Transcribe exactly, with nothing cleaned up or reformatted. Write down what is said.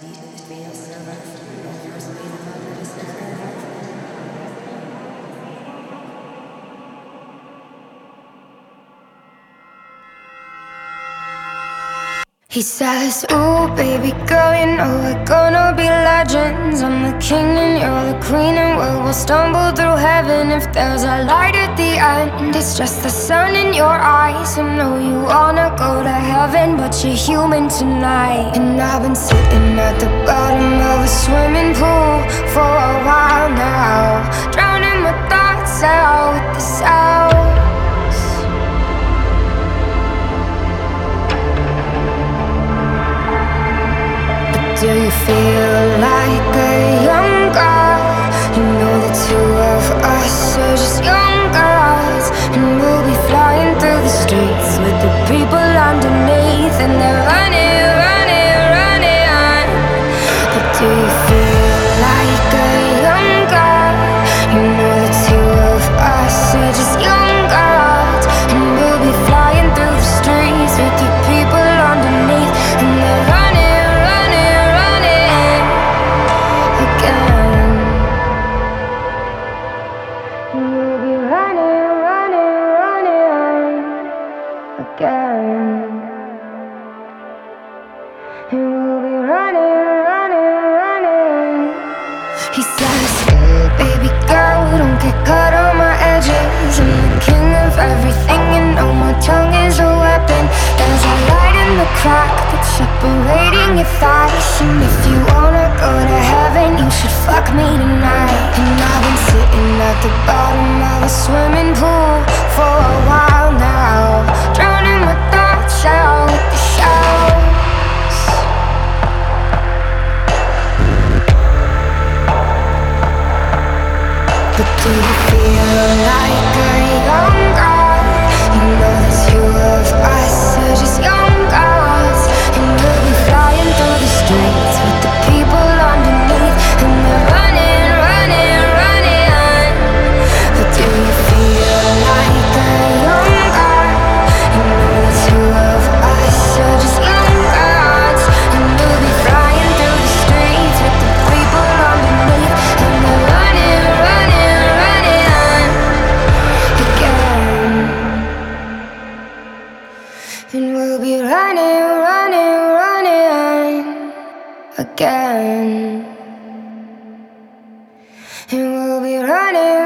He says, ooh, baby girl, you know we're gonna be legends. I'm the king and you're the queen, and we will stumble through heaven. If there's a light at the end, it's just the sun in your eyes. I know you wanna go to heaven, but you're human tonight. And I've been sitting at the bottom of a swimming pool for a while now, drowning my thoughts out with the sound. Do you feel like a young girl? You know the two of us are just young girls, and we'll be flying through the streets with the people underneath, and they're running, running, running. But do you feel like a young girl? You know the two of us are just young girls, and we'll be flying through the streets with the people underneath, and they're running. He says, baby girl, don't get caught on my edges. I'm the king of everything, you know my tongue is a weapon. There's a light in the crack that's separating your thighs, and if you wanna go to heaven, you should fuck me tonight. And I've been sitting at the bottom of a swimming pool for a while now, drowning my thoughts out with the shouts. But do you feel like a young girl? You know the two of us are just young girls, and we'll be flying through the streets with the people underneath, and they're running, running, running. But do you feel like a young girl? You know the two of us are just young girls, and we'll be flying through the streets with the people underneath, and they're running, running. And we'll be running, running, running again. And we'll be running.